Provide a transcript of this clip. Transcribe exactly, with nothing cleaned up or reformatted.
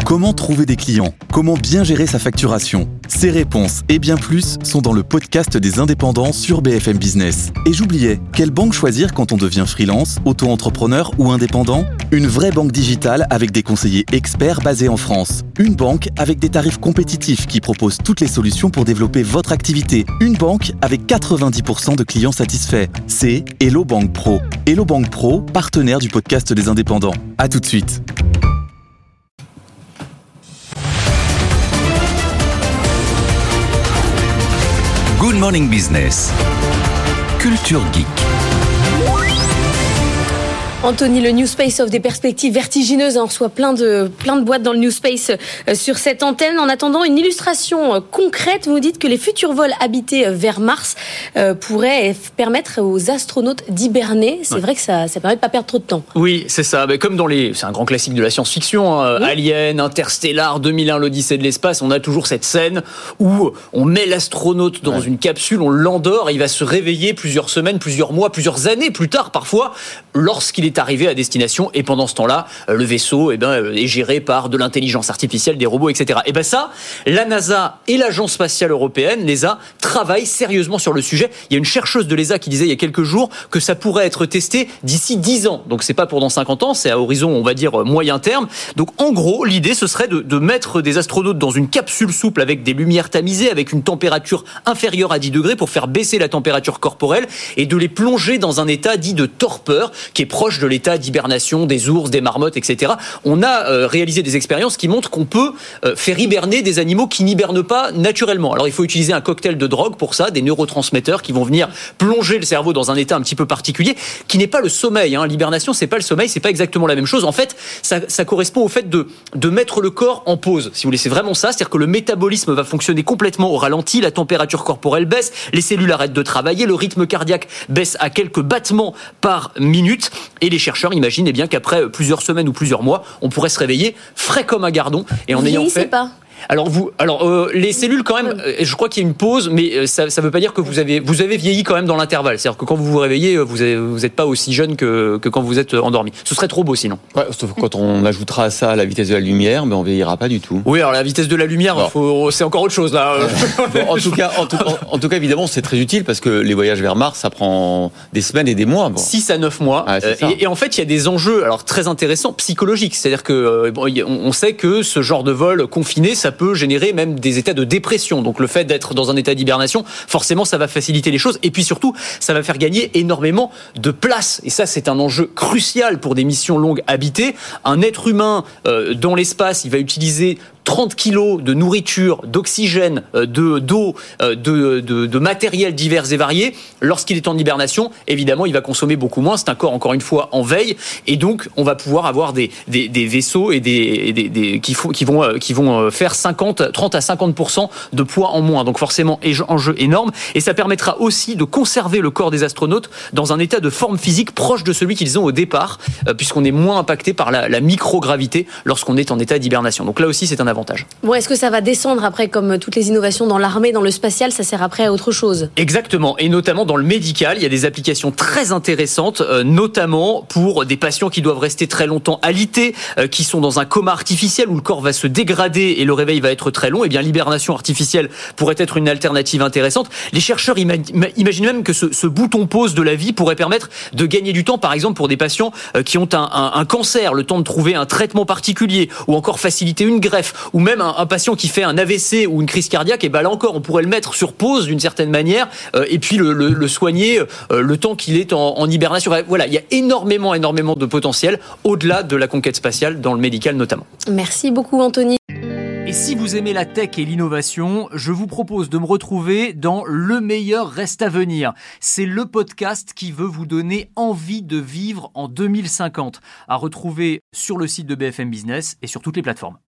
Comment trouver des clients ? Comment bien gérer sa facturation ? Ces réponses et bien plus sont dans le podcast des indépendants sur B F M Business. Et j'oubliais, quelle banque choisir quand on devient freelance, auto-entrepreneur ou indépendant ? Une vraie banque digitale avec des conseillers experts basés en France. Une banque avec des tarifs compétitifs qui propose toutes les solutions pour développer votre activité. Une banque avec quatre-vingt-dix pour cent de clients satisfaits. C'est Hello Bank Pro. Hello Bank Pro, partenaire du podcast des indépendants. À tout de suite. Good Morning Business. Culture Geek. Anthony, le New Space offre des perspectives vertigineuses. On reçoit plein de, plein de boîtes dans le New Space euh, sur cette antenne. En attendant une illustration euh, concrète, vous dites que les futurs vols habités euh, vers Mars euh, pourraient permettre aux astronautes d'hiberner. C'est ouais. vrai que ça, ça permet de ne pas perdre trop de temps. Oui, c'est ça. Mais comme dans les... C'est un grand classique de la science-fiction. Hein. Oui. Alien, Interstellar, deux mille un, l'Odyssée de l'espace. On a toujours cette scène où on met l'astronaute dans ouais. une capsule, on l'endort et il va se réveiller plusieurs semaines, plusieurs mois, plusieurs années plus tard parfois, lorsqu'il est est arrivé à destination, et pendant ce temps-là, le vaisseau eh ben, est géré par de l'intelligence artificielle, des robots, et cetera. Et ben ça, la NASA et l'Agence spatiale européenne, l'E S A, travaillent sérieusement sur le sujet. Il y a une chercheuse de l'E S A qui disait il y a quelques jours que ça pourrait être testé d'ici dix ans. Donc c'est pas pour dans cinquante ans, c'est à horizon, on va dire, moyen terme. Donc en gros, l'idée, ce serait de, de mettre des astronautes dans une capsule souple avec des lumières tamisées, avec une température inférieure à dix degrés pour faire baisser la température corporelle et de les plonger dans un état dit de torpeur qui est proche de l'état d'hibernation des ours, des marmottes, et cetera. On a euh, réalisé des expériences qui montrent qu'on peut euh, faire hiberner des animaux qui n'hibernent pas naturellement. Alors il faut utiliser un cocktail de drogue pour ça, des neurotransmetteurs qui vont venir plonger le cerveau dans un état un petit peu particulier, qui n'est pas le sommeil. Hein. L'hibernation, c'est pas le sommeil, c'est pas exactement la même chose. En fait, ça, ça correspond au fait de, de mettre le corps en pause. Si vous voulez, c'est vraiment ça, c'est-à-dire que le métabolisme va fonctionner complètement au ralenti, la température corporelle baisse, les cellules arrêtent de travailler, le rythme cardiaque baisse à quelques battements par minute, et les chercheurs imaginent eh bien, qu'après plusieurs semaines ou plusieurs mois, on pourrait se réveiller frais comme un gardon et en ayant fait... pas. Alors vous, alors euh, les cellules quand même, euh, je crois qu'il y a une pause, mais euh, ça, ça veut pas dire que vous avez, vous avez vieilli quand même dans l'intervalle. C'est-à-dire que quand vous vous réveillez, vous avez, vous êtes pas aussi jeune que que quand vous êtes endormi. Ce serait trop beau sinon. Ouais, sauf quand on ajoutera à ça la vitesse de la lumière, ben on vieillira pas du tout. Oui, alors la vitesse de la lumière, bon. faut, c'est encore autre chose là. Bon, en tout cas, en tout, en, en tout cas, évidemment, c'est très utile parce que les voyages vers Mars, ça prend des semaines et des mois. Bon. six à neuf mois. Ah, euh, et, et en fait, il y a des enjeux alors très intéressants psychologiques. C'est-à-dire que euh, bon, on sait que ce genre de vol confiné, ça peut générer même des états de dépression. Donc le fait d'être dans un état d'hibernation, forcément ça va faciliter les choses et puis surtout ça va faire gagner énormément de place. Et ça c'est un enjeu crucial pour des missions longues habitées. Un être humain euh, dans l'espace, il va utiliser trente kilos de nourriture, d'oxygène, de, d'eau, de, de, de matériel divers et variés. Lorsqu'il est en hibernation, évidemment, il va consommer beaucoup moins. C'est un corps, encore une fois, en veille. Et donc, on va pouvoir avoir des, des, des vaisseaux et des, des, des, qui, font, qui, vont, qui vont faire cinquante, trente à cinquante pour cent de poids en moins. Donc, forcément, enjeu énorme. Et ça permettra aussi de conserver le corps des astronautes dans un état de forme physique proche de celui qu'ils ont au départ, puisqu'on est moins impacté par la, la microgravité lorsqu'on est en état d'hibernation. Donc là aussi, c'est un avantage. Bon, est-ce que ça va descendre après, comme toutes les innovations dans l'armée, dans le spatial, ça sert après à autre chose ? Exactement, et notamment dans le médical, il y a des applications très intéressantes, euh, notamment pour des patients qui doivent rester très longtemps alités, euh, qui sont dans un coma artificiel où le corps va se dégrader et le réveil va être très long. Et bien l'hibernation artificielle pourrait être une alternative intéressante. Les chercheurs ima- imaginent même que ce, ce bouton pause de la vie pourrait permettre de gagner du temps, par exemple pour des patients euh, qui ont un, un, un cancer, le temps de trouver un traitement particulier, ou encore faciliter une greffe, ou même un, un patient qui fait un A V C ou une crise cardiaque, et ben là encore on pourrait le mettre sur pause d'une certaine manière euh, et puis le, le, le soigner euh, le temps qu'il est en, en hibernation. Voilà, il y a énormément énormément de potentiel au-delà de la conquête spatiale dans le médical notamment. Merci beaucoup Anthony. Et si vous aimez la tech et l'innovation, je vous propose de me retrouver dans Le meilleur reste à venir. C'est le podcast qui veut vous donner envie de vivre en deux mille cinquante, à retrouver sur le site de B F M Business et sur toutes les plateformes.